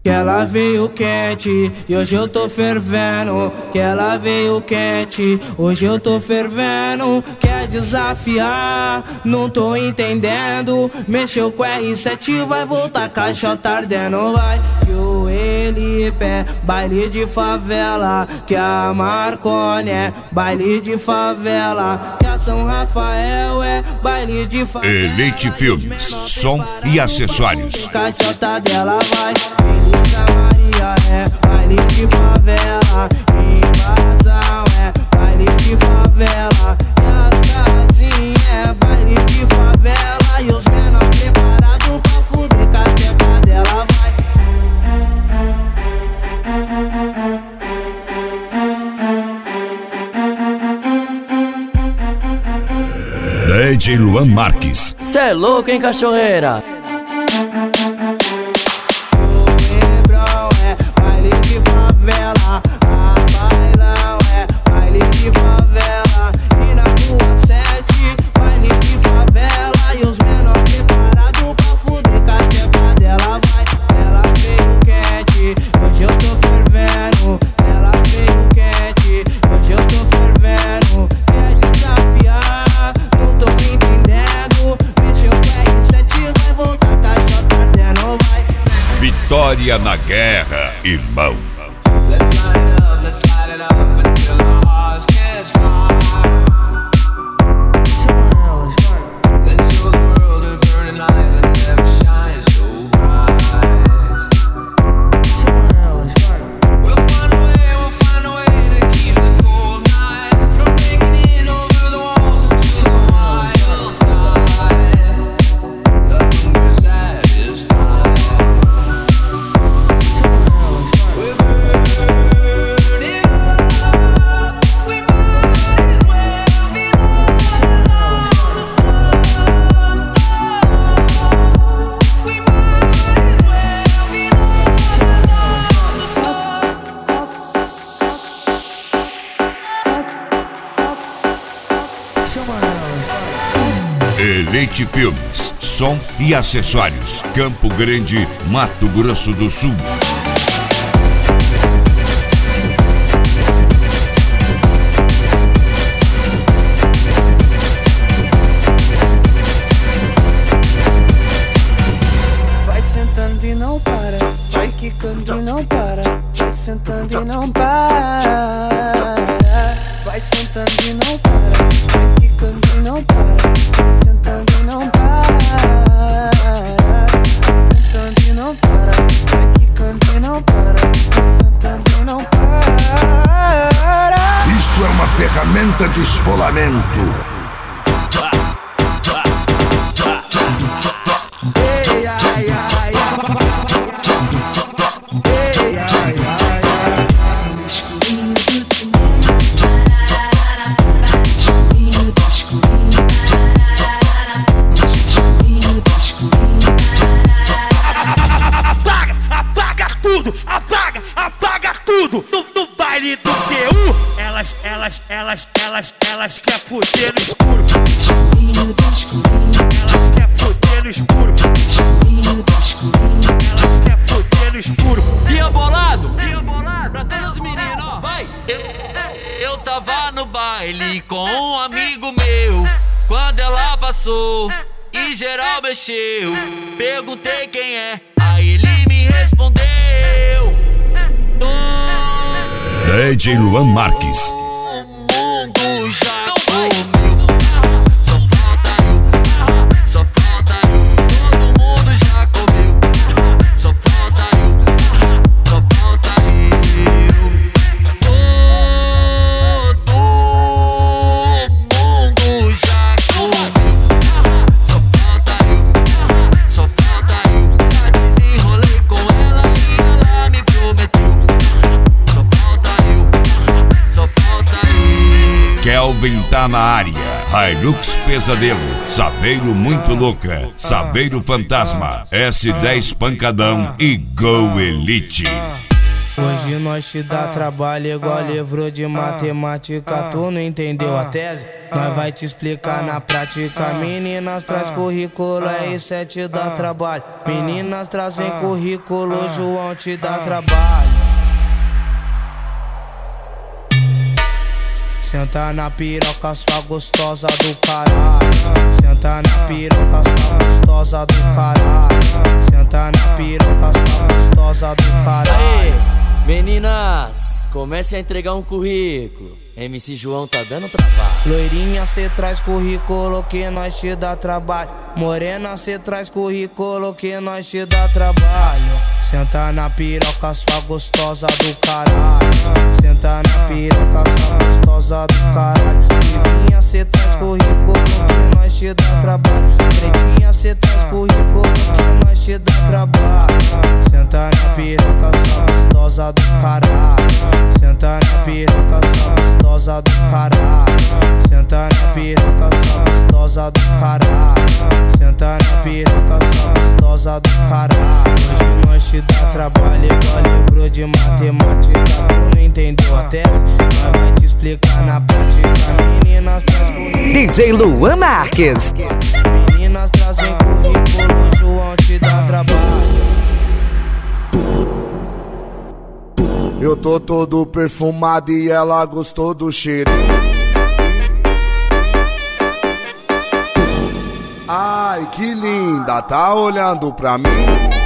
Que ela veio quente e hoje eu tô fervendo. Que ela veio quente, hoje eu tô fervendo. Quer desafiar? Não tô entendendo. Mexeu com R7, vai voltar caixota ardendo. Vai que o Elipe é baile de favela. Que a Marconi é baile de favela. Que a São Rafael é baile de favela. Elite Filmes, som e acessórios. Caixota dela vai. Maria é baile de favela, invasão é baile de favela, e as casinhas é baile de favela, e os menor preparados pra fuder com a teca dela vai. DJ Luan Marques. Cê é louco, hein, cachorreira? A bailão é baile de favela. E na rua 7, baile de favela. E os menor preparados pra fuder com a teca dela vai. Ela veio quente, hoje eu tô fervendo. Ela veio quente, hoje eu tô fervendo. Quer desafiar? Não tô entendendo. Mexeu com R7, vai voltar caixota dela vai. Vitória na guerra, irmão. Let's light it up until our hearts catch fire. Then show the world a burning light that never shines so bright. We'll find a way to keep the cold night from breaking in over the walls into the wild side. The hunger satisfied. We're burning up. We might as well be lovers on the sun. We might as well be lovers on the sun. Elite Filmes, som e acessórios. Campo Grande, Mato Grosso do Sul. Vai sentando e não para, vai quicando e não para, vai sentando e não para. Vai sentando e não para, vai quicando e não para, vai sentando e não para. Vai sentando e não para, vai quicando e não para, vai sentando e não para. Isto é uma ferramenta de esfolamento. Apaga tudo no baile do TU. Elas quer fuder no escuro. Elas quer fuder no escuro. Elas quer fuder no escuro. Dia bolado, pra todos os meninos, ó, vai. Eu tava no baile com um amigo meu, quando ela passou e geral mexeu. Perguntei quem é, aí ele me respondeu. DJ Luan Marques. O mundo já comeu. Só falta eu. Só falta eu. Todo mundo já comeu. Só falta eu. Só falta eu. Todo mundo já comeu. Só falta eu. Só falta eu. Já desenrolei com ela e ela me prometeu. Só falta eu. Só falta eu. Kelvin tá na área. Hilux Pesadelo, Saveiro Muito Louca, Saveiro Fantasma, S10 Pancadão e Go Elite. Hoje nós te dá trabalho igual livro de matemática. Tu não entendeu a tese? Nós vai te explicar na prática. Meninas traz currículo, R7 te dá trabalho. Meninas trazem currículo, João te dá trabalho. Senta na piroca, sua gostosa do caralho. Senta na piroca, sua gostosa do caralho. Senta na piroca, sua gostosa do caralho. Meninas, comece a entregar um currículo. MC João tá dando trabalho. Loirinha, cê traz currículo que nós te dá trabalho. Morena, cê traz currículo que nós te dá trabalho. Senta na piroca, sua gostosa do caralho. Senta na piroca, sua gostosa do caralho. Livinha, cê traz currículo que nós te dá trabalho. Pretinha, cê traz currículo que nós te dá trabalho. Senta na piroca, sua gostosa do caralho. Senta na piroca, sua gostosa do caralho. Senta na piroca, sua gostosa do caralho. Senta na piroca, sua gostosa do caralho. Hoje nós te dá trabalho igual livro de matemática. Tu não entendeu a tese? Nós vai te explicar na prática. Meninas traz currículo, DJ Luan Marques. meninas trazem currículo, João te dá trabalho. Eu tô todo perfumado e ela gostou do cheiro. Ai, que linda, tá olhando pra mim?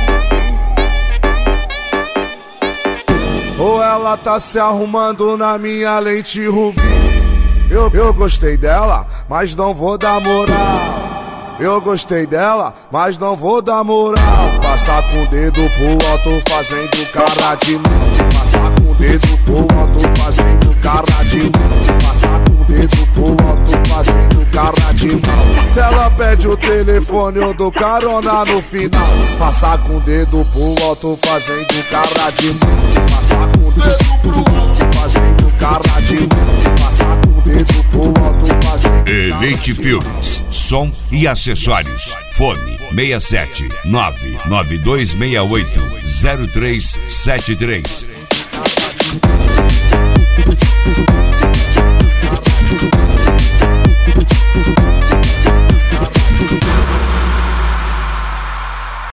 Ou ela tá se arrumando na minha lente rubi? Eu gostei dela, mas não vou dar moral. Eu gostei dela, mas não vou dar moral. Passar com o dedo pro alto fazendo cara de mal. Passar com o dedo pro alto fazendo cara de mal. Passar com o dedo pro alto fazendo cara de mal. Se ela pede o telefone eu dou carona no final. Passar com o dedo pro alto fazendo cara de mal. Passar com o dedo pro alto fazendo cara de mal. Passar com o dedo pro alto fazendo. Elite Filmes, som e acessórios. Fone 67 99268 0373.